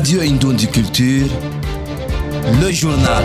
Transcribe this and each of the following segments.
Radio Indondi Culture, le journal.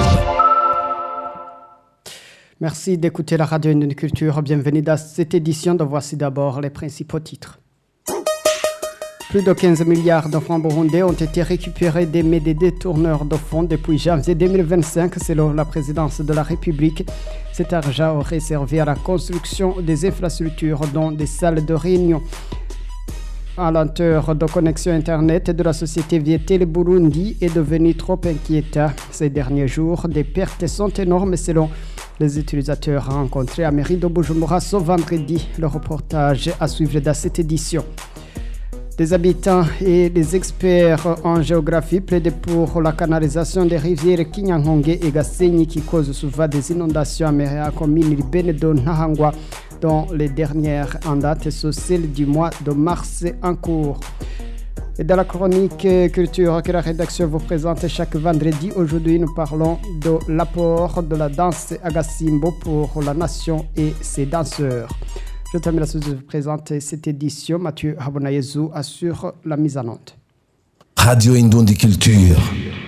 Merci d'écouter la Radio Indondi Culture. Bienvenue dans cette édition. Voici d'abord les principaux titres. Plus de 15 milliards de francs burundais ont été récupérés des détourneurs de fonds depuis janvier 2025, selon la présidence de la République. Cet argent aurait servi à la construction des infrastructures, dont des salles de réunion. La lenteur de connexion Internet de la société Vietel Burundi est devenue trop inquiétante. Ces derniers jours, des pertes sont énormes selon les utilisateurs rencontrés à mairie de Bujumbura ce vendredi. Le reportage à suivre dans cette édition. Des habitants et des experts en géographie plaident pour la canalisation des rivières Kinyangonge et Gasenyi qui causent souvent des inondations à la commune urbaine de Nahangwa, dont les dernières en date sont celles du mois de mars en cours. Et dans la chronique culture que la rédaction vous présente chaque vendredi, aujourd'hui nous parlons de l'apport de la danse Agasimbo pour la nation et ses danseurs. Je termine la de vous présenter cette édition. Mathieu Habonayezou assure la mise en onde. Radio Indondi Culture.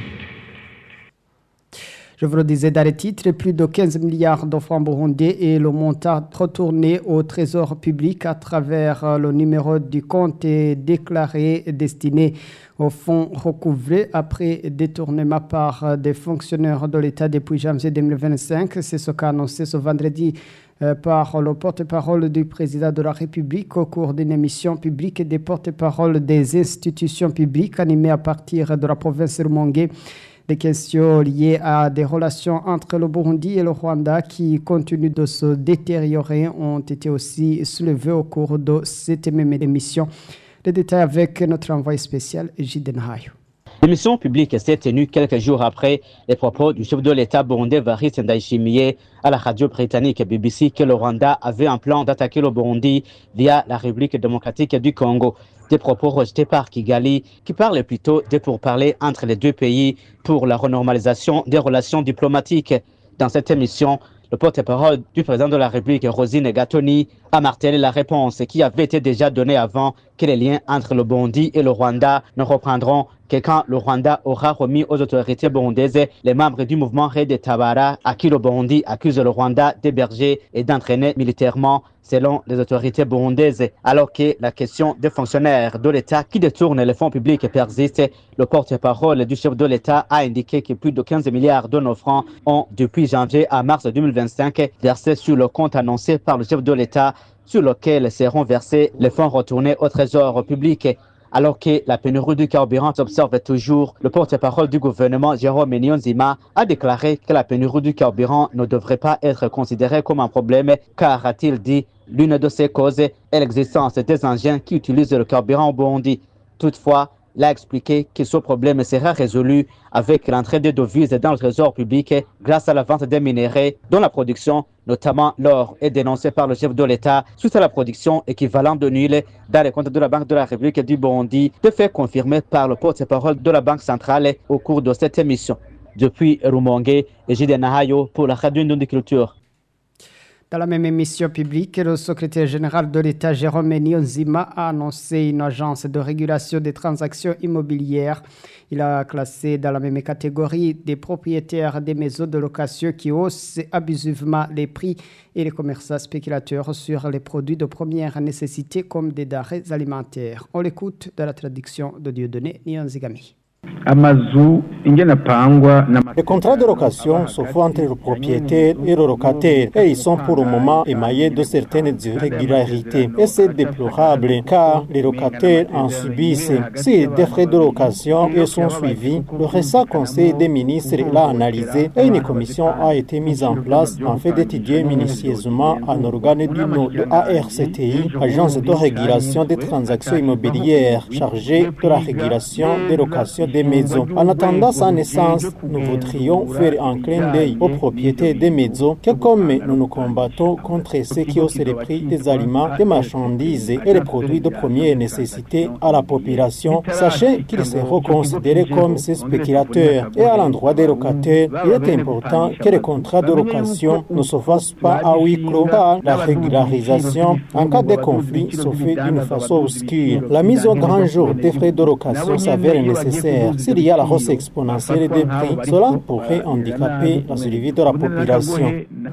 Je vous le disais dans les titres, plus de 15 milliards de francs burundais et le montant retourné au trésor public à travers le numéro du compte déclaré destiné aux fonds recouvrés après détournement par des fonctionnaires de l'État depuis janvier 2025. C'est ce qu'a annoncé ce vendredi par le porte-parole du président de la République au cours d'une émission publique des porte-parole des institutions publiques animée à partir de la province Rumonge. Des questions liées à des relations entre le Burundi et le Rwanda qui continuent de se détériorer ont été aussi soulevées au cours de cette même émission. Les détails avec notre envoyé spécial, Jiden Hayo. L'émission publique s'est tenue quelques jours après les propos du chef de l'État burundais Evariste Ndayishimiye à la radio britannique BBC que le Rwanda avait un plan d'attaquer le Burundi via la République démocratique du Congo. Des propos rejetés par Kigali qui parlent plutôt de pourparlers entre les deux pays pour la renormalisation des relations diplomatiques. Dans cette émission, le porte-parole du président de la République, Rosine Gatoni, a martelé la réponse qui avait été déjà donnée avant que les liens entre le Burundi et le Rwanda ne reprendront que quand le Rwanda aura remis aux autorités burundaises les membres du mouvement Red Tabara à qui le Burundi accuse le Rwanda d'héberger et d'entraîner militairement selon les autorités burundaises. Alors que la question des fonctionnaires de l'État qui détournent les fonds publics persiste, le porte-parole du chef de l'État a indiqué que plus de 15 milliards de nos francs ont, depuis janvier à mars 2025, versé sur le compte annoncé par le chef de l'État sur lequel seront versés les fonds retournés au trésor public. Alors que la pénurie du carburant s'observe toujours, le porte-parole du gouvernement, Jérôme Niyonzima, a déclaré que la pénurie du carburant ne devrait pas être considérée comme un problème, car, a-t-il dit, l'une de ces causes est l'existence des engins qui utilisent le carburant au Burundi. Toutefois, il a expliqué que ce problème sera résolu avec l'entrée des devises dans le trésor public grâce à la vente des minéraux dont la production, notamment l'or, est dénoncée par le chef de l'État suite à la production équivalente de nul dans les comptes de la Banque de la République du Burundi, de fait confirmé par le porte-parole de la Banque centrale au cours de cette émission. Depuis Rumonge, Jide Nahayo pour la Radio Indondi Culture. Dans la même émission publique, le secrétaire général de l'État, Jérôme Niyonzima, a annoncé une agence de régulation des transactions immobilières. Il a classé dans la même catégorie des propriétaires des maisons de location qui haussent abusivement les prix et les commerçants spéculateurs sur les produits de première nécessité comme des denrées alimentaires. On l'écoute dans la traduction de Dieudonné Niyonzigami. Les contrats de location se font entre le propriétaire et le locataire et ils sont pour le moment émaillés de certaines irrégularités. Et c'est déplorable car les locataires en subissent. Si des frais de location sont suivis, le récent Conseil des ministres l'a analysé et une commission a été mise en place en fait d'étudier minutieusement un organe du nom de ARCTI, Agence de régulation des transactions immobilières, chargée de la régulation des locations des maisons. En attendant sa naissance, nous voudrions faire un clin d'œil aux propriétaires des maisons que comme nous nous combattons contre ceux qui haussent les prix des aliments, des marchandises et les produits de première nécessité à la population, sachez qu'ils seront considérés comme ces spéculateurs. Et à l'endroit des locataires, il est important que les contrats de location ne se fassent pas à huis clos car la régularisation en cas de conflit se fait d'une façon obscure. La mise au grand jour des frais de location s'avère nécessaire alimentaire. S'il y a la hausse exponentielle des prix, cela pourrait handicaper la survie de la population.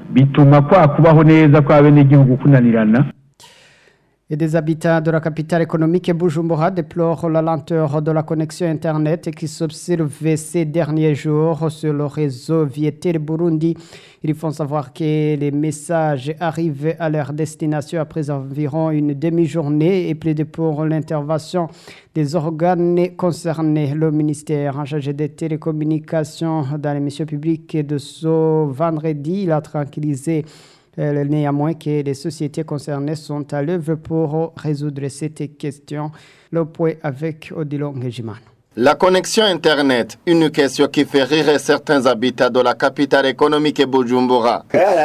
Et des habitants de la capitale économique Bujumbura déplorent la lenteur de la connexion Internet qui s'observe ces derniers jours sur le réseau Vietel Burundi. Ils font savoir que les messages arrivent à leur destination après environ une demi-journée et plaident pour l'intervention des organes concernés. Le ministère en charge des télécommunications dans l'émission publique de ce vendredi, il a tranquillisé néanmoins que les sociétés concernées sont à l'œuvre pour résoudre cette question. Le point avec Odilon Ngejiman. La connexion Internet, une question qui fait rire certains habitants de la capitale économique Bujumbura.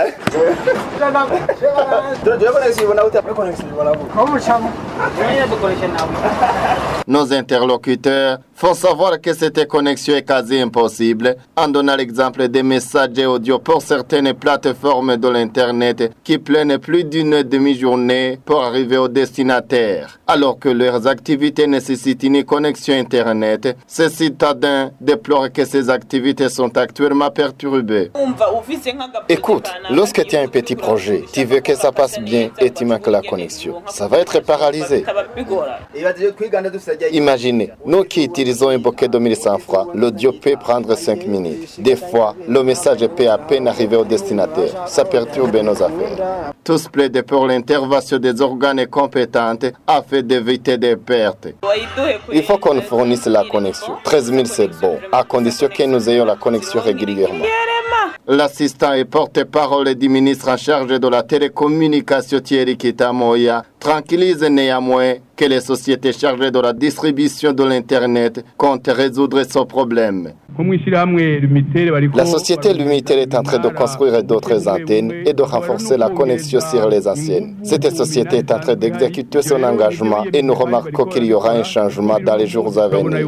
Nos interlocuteurs font savoir que cette connexion est quasi impossible en donnant l'exemple des messages audio pour certaines plateformes de l'Internet qui prennent plus d'une demi-journée pour arriver au destinataire, alors que leurs activités nécessitent une connexion Internet. Ces citadins déplorent que ces activités sont actuellement perturbées. Écoute, lorsque tu as un petit projet, tu veux que ça passe bien et tu manques la connexion. Ça va être paralysé. Imaginez, nous qui utilisons un bouquet de 1100 francs, l'audio peut prendre 5 minutes. Des fois, le message peut à peine arriver au destinataire. Ça perturbe nos affaires. Tous plaident pour l'intervention des organes compétents afin d'éviter des pertes. Il faut qu'on fournisse la connexion. 13 000 c'est bon, à condition que nous ayons la connexion régulièrement. L'assistant et porte-parole du ministre en charge de la télécommunication Thierry Kitamoya tranquillise néanmoins que les sociétés chargées de la distribution de l'Internet comptent résoudre ce problème. La société Lumitel est en train de construire d'autres antennes et de renforcer la connexion sur les anciennes. Cette société est en train d'exécuter son engagement et nous remarquons qu'il y aura un changement dans les jours à venir.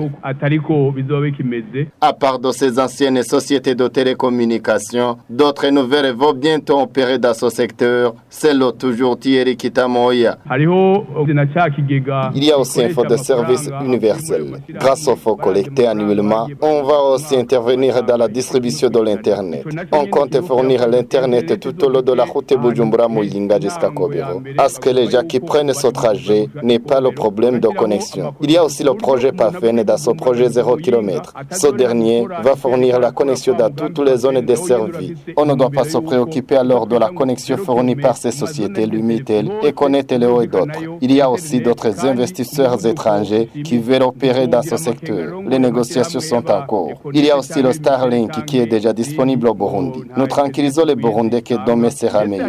À part de ces anciennes sociétés de télécommunications, d'autres nouvelles vont bientôt opérer dans ce secteur. C'est le toujours Thierry Kitamoya. Il y a aussi un fonds de service universel. Grâce au fonds collecté annuellement, on va aussi intervenir dans la distribution de l'Internet. On compte fournir l'Internet tout au long de la route Bujumbura-Muyinga jusqu'à Kobero, à ce que les gens qui prennent ce trajet n'aient pas le problème de connexion. Il y a aussi le projet PAFEN dans ce projet 0 km. Ce dernier va fournir la connexion dans toutes les zones desservies. On ne doit pas se préoccuper alors de la connexion fournie par ces sociétés Lumitel et Connecteleo et d'autres. Il y a aussi d'autres investisseurs étrangers qui veulent opérer dans ce secteur. Les négociations sont en cours. Il y a aussi le Starlink qui est déjà disponible au Burundi. Nous tranquillisons les Burundais que demain sera meilleur.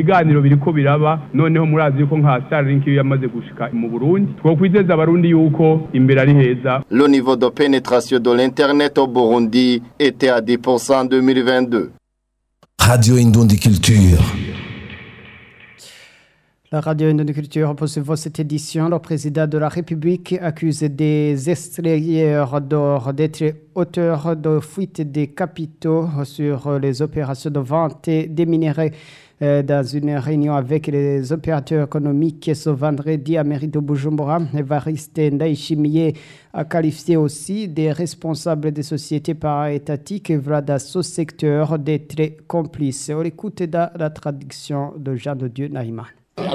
Le niveau de pénétration de l'Internet au Burundi était à 10% en 2022. Radio Indondi Culture. La radio Indondi Culture poursuit cette édition. Le président de la République accuse des extrayeurs d'or d'être auteurs de fuite des capitaux sur les opérations de vente des minéraux. Dans une réunion avec les opérateurs économiques ce vendredi à mairie de Bujumbura, Evariste Ndayishimiye a qualifié aussi des responsables des sociétés para-étatiques dans ce secteur d'être complices. On écoute dans la traduction de Jean de Dieu Naïman.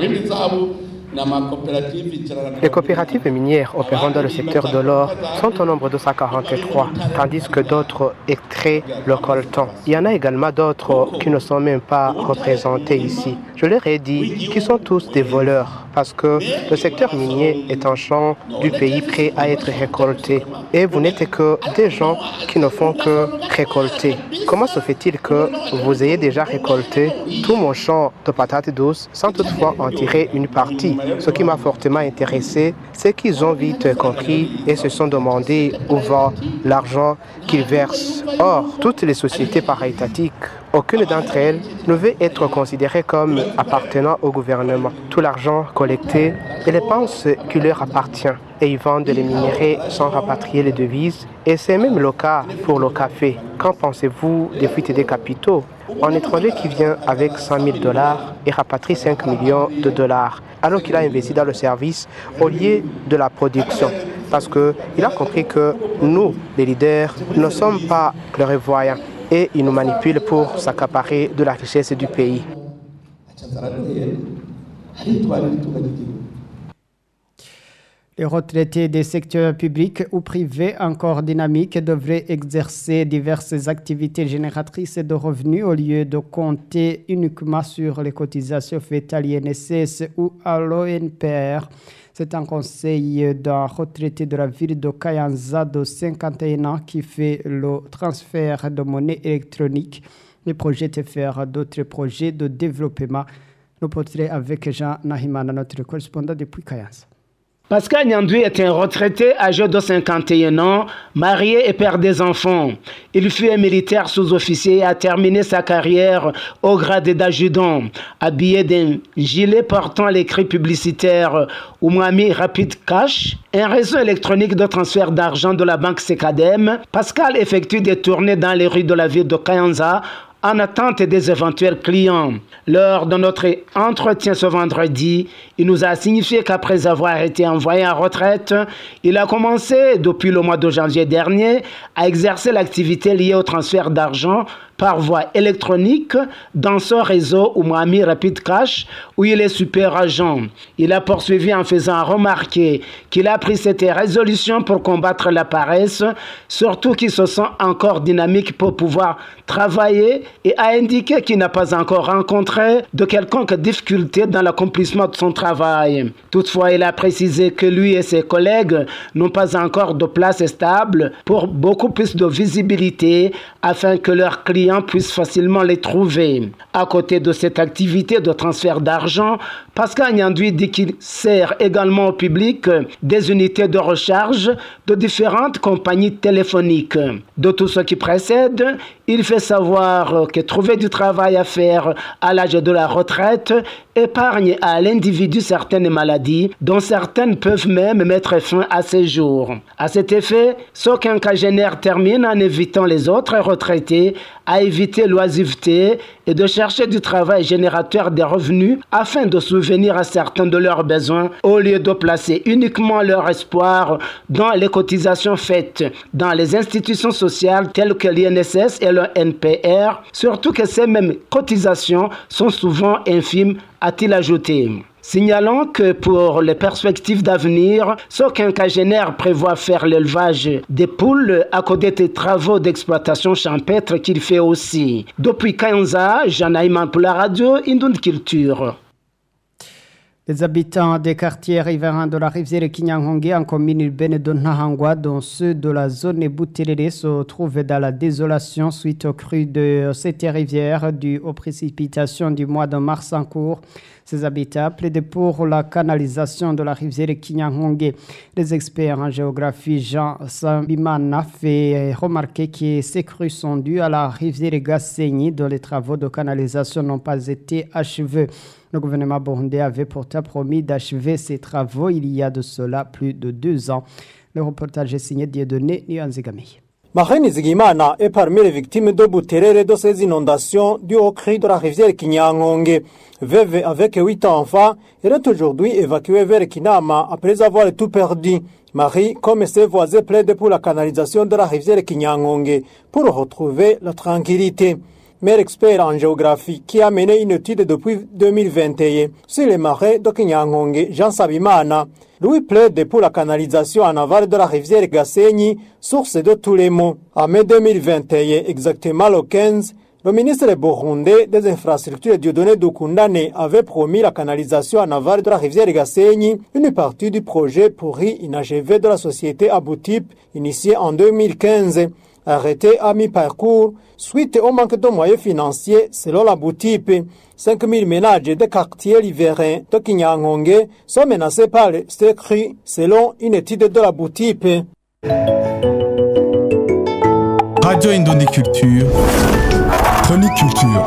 Les coopératives minières opérant dans le secteur de l'or sont au nombre de 143, tandis que d'autres extraient le coltan. Il y en a également d'autres qui ne sont même pas représentés ici. Je leur ai dit qu'ils sont tous des voleurs parce que le secteur minier est un champ du pays prêt à être récolté. Et vous n'êtes que des gens qui ne font que récolter. Comment se fait-il que vous ayez déjà récolté tout mon champ de patates douces sans toutefois en tirer une partie? Ce qui m'a fortement intéressé, c'est qu'ils ont vite compris et se sont demandé où va l'argent qu'ils versent. Or, toutes les sociétés para-étatiques, aucune d'entre elles ne veut être considérée comme appartenant au gouvernement. Tout l'argent collecté, elles pensent qu'il leur appartient et ils vendent les minéraux sans rapatrier les devises. Et c'est même le cas pour le café. Qu'en pensez-vous des fuites des capitaux? Un étranger qui vient avec $100 000 et rapatrie $5 millions alors qu'il a investi dans le service au lieu de la production. parce qu'il a compris que nous, les leaders, ne sommes pas clairvoyants et il nous manipule pour s'accaparer de la richesse du pays. Les retraités des secteurs publics ou privés encore dynamiques devraient exercer diverses activités génératrices de revenus au lieu de compter uniquement sur les cotisations faites à l'INSS ou à l'ONPR. C'est un conseil d'un retraité de la ville de Kayanza de 51 ans qui fait le transfert de monnaie électronique. Le projet est faire d'autres projets de développement. Le portrait avec Jean Nahimana, notre correspondant depuis Kayanza. Pascal Nyandui est un retraité âgé de 51 ans, marié et père des enfants. Il fut un militaire sous-officier et a terminé sa carrière au grade d'adjudant. Habillé d'un gilet portant l'écrit publicitaire Umami Rapid Cash, un réseau électronique de transfert d'argent de la banque Sekadem, Pascal effectue des tournées dans les rues de la ville de Kayanza en attente des éventuels clients. Lors de notre entretien ce vendredi, il nous a signifié qu'après avoir été envoyé en retraite, il a commencé depuis le mois de janvier dernier à exercer l'activité liée au transfert d'argent par voie électronique dans son réseau Umami Rapid Cash où il est super agent. Il a poursuivi en faisant remarquer qu'il a pris cette résolution pour combattre la paresse, surtout qu'il se sent encore dynamique pour pouvoir travailler et a indiqué qu'il n'a pas encore rencontré de quelconque difficulté dans l'accomplissement de son travail. Toutefois, il a précisé que lui et ses collègues n'ont pas encore de place stable pour beaucoup plus de visibilité afin que leurs clients puissent facilement les trouver. À côté de cette activité de transfert d'argent, Pascal Nyandui dit qu'il sert également au public des unités de recharge de différentes compagnies téléphoniques. De tout ce qui précède, il fait savoir que trouver du travail à faire à l'âge de la retraite épargne à l'individu certaines maladies, dont certaines peuvent même mettre fin à ses jours. À cet effet, ce quinquagénaire termine en invitant les autres retraités à éviter l'oisiveté et de chercher du travail générateur des revenus afin de subvenir à certains de leurs besoins au lieu de placer uniquement leur espoir dans les cotisations faites dans les institutions sociales telles que l'INSS et le NPR, surtout que ces mêmes cotisations sont souvent infimes, a-t-il ajouté. Signalons que pour les perspectives d'avenir, ce quinquagénaire prévoit faire l'élevage des poules à côté des travaux d'exploitation champêtre qu'il fait aussi. Depuis Kayanza, Jean Nahimana pour la radio Indonde Culture. Les habitants des quartiers riverains de la rivière Kinyangonge en commune urbaine de Nahangwa, dont ceux de la zone Bouterere, se trouvent dans la désolation suite aux crues de cette rivière dues aux précipitations du mois de mars en cours. Ces habitants plaident pour la canalisation de la rivière Kinyangonge. Les experts en géographie Jean Sambimana fait remarquer que ces crues sont dues à la rivière Gasenyi dont les travaux de canalisation n'ont pas été achevés. Le gouvernement burundais avait pourtant promis d'achever ces travaux il y a de cela plus de 2 ans. Le reportage est signé Dieudonné Nianzigami. Marine Zigimana est parmi les victimes de Bouterere de ces inondations dues au cri de la rivière Kinyangonge. Veuve avec 8 enfants, elle est aujourd'hui évacuée vers Kinama après avoir tout perdu. Marie, comme ses voisins, plaide pour la canalisation de la rivière Kinyangonge pour retrouver la tranquillité. Maire expert en géographie qui a mené une étude depuis 2021 sur les marais de Kinyangonge, Jean Sabimana, lui plaide pour la canalisation en aval de la rivière Gasenyi, source de tous les maux. En mai 2021, exactement le 15, le ministre burundais des infrastructures Dieudonné Dukundane avait promis la canalisation en aval de la rivière Gasenyi, une partie du projet pourri inachevé de la société Aboutip, initié en 2015. Arrêté à mi-parcours, suite au manque de moyens financiers selon la Boutip. 5000 ménages des quartiers riverains de Kinyangonge sont menacés par ces crues selon une étude de la Boutip. Radio Indonde Culture, Chronique Culture.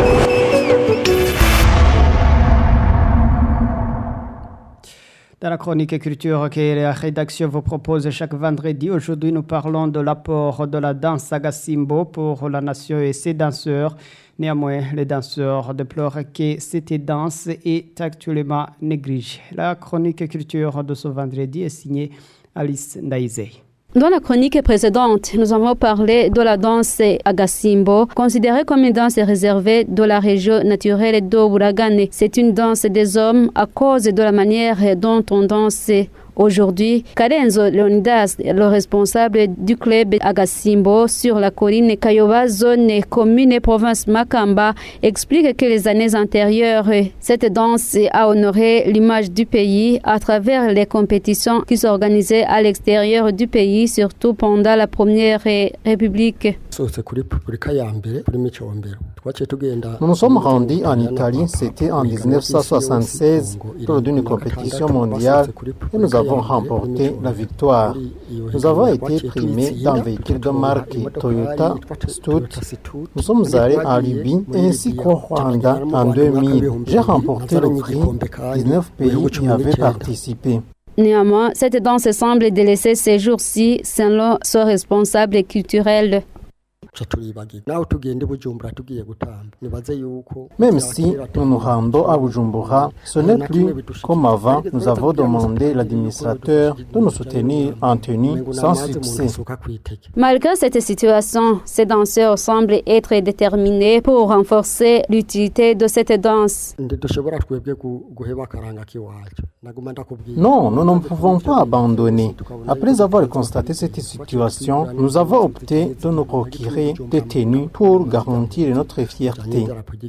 Dans la chronique culture que la rédaction vous propose chaque vendredi, aujourd'hui nous parlons de l'apport de la danse Sagasimbo pour la nation et ses danseurs. Néanmoins, les danseurs déplorent que cette danse est actuellement négligée. La chronique culture de ce vendredi est signée Alice Ndaizei. Dans la chronique précédente, nous avons parlé de la danse Agasimbo, considérée comme une danse réservée de la région naturelle d'Oburagane. C'est une danse des hommes à cause de la manière dont on danse. Aujourd'hui, Karenzo Leonidas, le responsable du club Agasimbo sur la colline Kayoba, zone commune et province Makamba, explique que les années antérieures, cette danse a honoré l'image du pays à travers les compétitions qui s'organisaient à l'extérieur du pays, surtout pendant la Première République. Nous nous sommes rendus en Italie, c'était en 1976, lors d'une compétition mondiale, et nous avons remporté la victoire. Nous avons été primés d'un véhicule de marque Toyota Stout. Nous sommes allés en Libye ainsi qu'au Rwanda en 2000. J'ai remporté le prix. 19 pays y avaient participé. Néanmoins, cette danse semble délaisser ces jours-ci selon son responsable culturel. Même si nous nous rendons à Bujumbura, ce n'est plus comme avant. Nous avons demandé à l'administrateur de nous soutenir en tenue sans succès. Malgré cette situation, ces danseurs semblent être déterminés pour renforcer l'utilité de cette danse. Non, nous ne pouvons pas abandonner. Après avoir constaté cette situation, nous avons opté de nous procurer des tenues pour garantir notre fierté.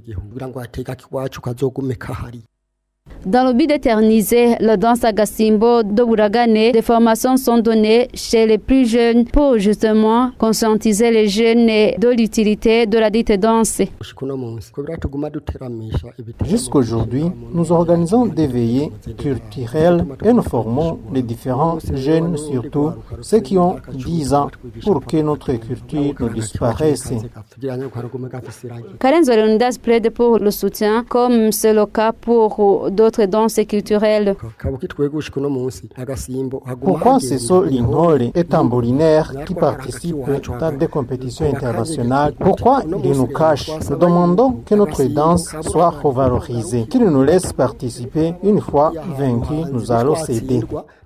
Dans le but d'éterniser la danse Agasimbo de Buragane, des formations sont données chez les plus jeunes pour justement conscientiser les jeunes de l'utilité de la dite danse. Jusqu'aujourd'hui, nous organisons des veillées culturelles et nous formons les différents jeunes, surtout ceux qui ont 10 ans, pour que notre culture ne disparaisse. Karen Zolondas plaide pour le soutien, comme c'est le cas pour d'autres danses culturelles. Pourquoi ce sont l'Intore et tambourinaires qui participent dans des compétitions internationales? Pourquoi ils nous cachent? Nous demandons que notre danse soit revalorisée, qu'ils nous laissent participer. Une fois vaincus, nous allons céder.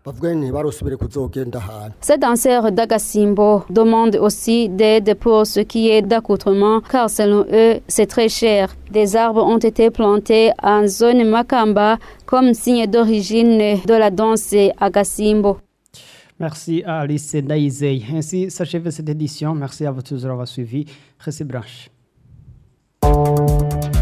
Ces danseurs d'Agasimbo demandent aussi d'aide pour ce qui est d'accoutrement, car selon eux, c'est très cher. Des arbres ont été plantés en zone Makamba comme signe d'origine de la danse Agasimbo. Merci à Alice Ndaizei. Ainsi s'achève cette édition. Merci à vous tous d'avoir suivi. Restez branchés.